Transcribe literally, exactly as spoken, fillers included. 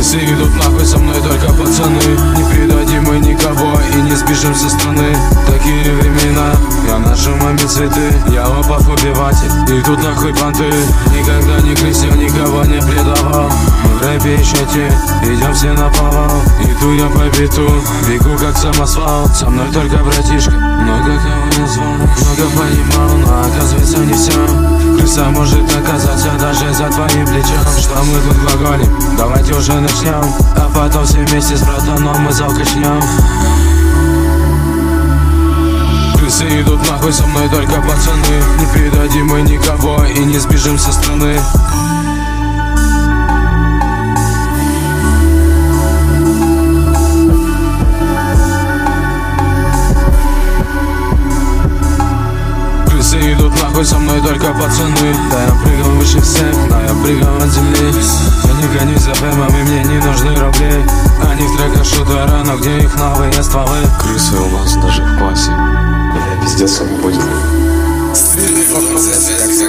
Крысы идут нахуй, со мной только пацаны. Не предадим мы никого и не сбежим со страны. Такие времена, я нашу маме цветы. Я лопах убиватель, и тут нахуй понты. Никогда не крысил, никого не предавал. Мы в рэпе еще те, идем все на повал. Иду я по биту, бегу как самосвал. Со мной только братишка, много кого назвал, много понимал, но оказывается не все. Крыса может оказаться даже за твоим плечом. Что мы тут глаголим, давайте уже начнем, а потом все вместе с братаном мы зал качнем. Крысы идут нахуй, со мной только пацаны. Не предадим мы никого и не сбежим со страны. Крысы идут нахуй, со мной только пацаны. Да, я прыгал выше всех, но я прыгал от земли. Я не гонюсь за бэмом, и мне не нужны рубли. Они в треках шутера, но где их новые стволы? Крысы у нас даже в классе. Я пиздец он будет.